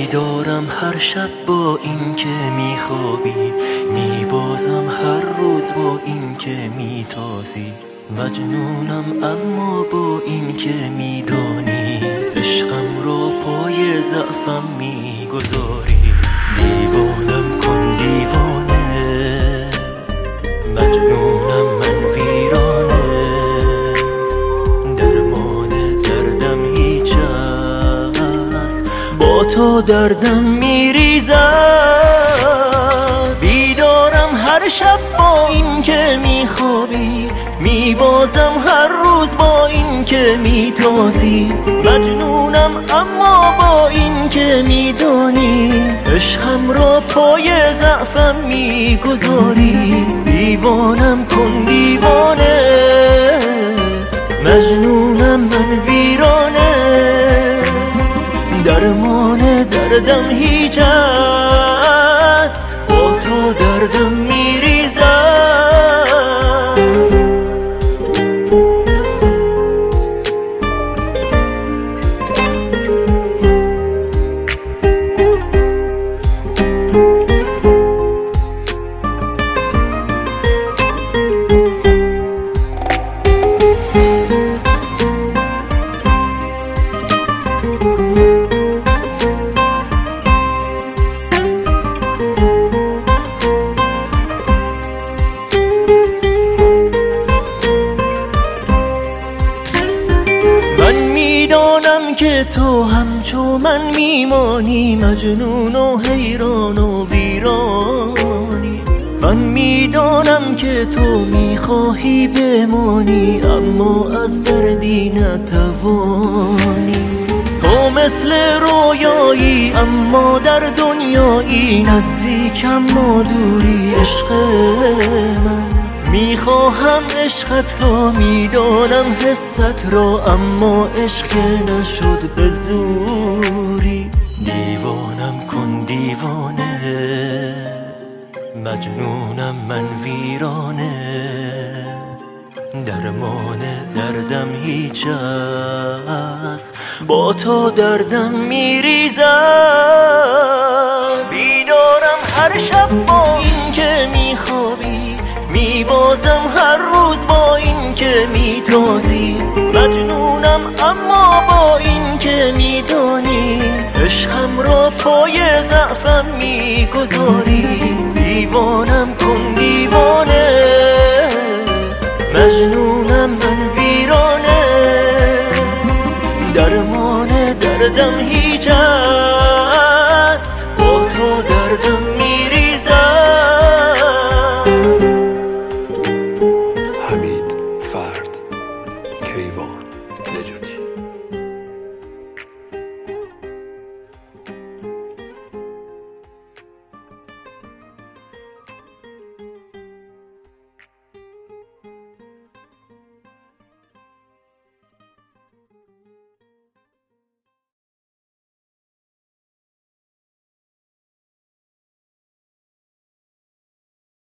بیدارم هر شب با این که میخوابی، میبازم هر روز با این که میتازی. مجنونم اما با این که میدانی، عشقم رو پای ضعفم میگذاری. دیوانم کن دیوانه، مجنونم من ویرانه. درمان دردم هیچ است، با تو دردم میریزد. بیدارم هر شب با این که میخوابی، میبازم هر روز با این که میتازی. مجنونم اما با این که میدانی، عشقم را پای ضعفم میگذاری. دیوانم کن دیوانه، مجنونم من ویرانه. درمان دردم هیچ است، با تو دردم میریزد. که تو همچو من میمانی، مجنون و حیران و ویرانی. من میدانم که تو میخواهی بمانی، اما از دردی نتوانی. تو مثل رویایی اما در دنیایی، نزدیکم ما دوری عشق من. میخواهم عشقت را، میدانم حست را، اما عشق نشد به زوری. دیوانم کن دیوانه، مجنونم من ویرانه. درمان دردم هیچ است، با تو دردم میریزد. بیدارم هر شب با این که میخوابی، میبازم هر روز با این که میتازی. مجنونم اما با این که میدانی، عشقم را پای ضعفم میگذاری. دیوانم کن دیوانه، مجنونم من ویرانه. درمان دردم هیچ است، با تو دردم میریزد. حمید فرد کیوان نجاتی.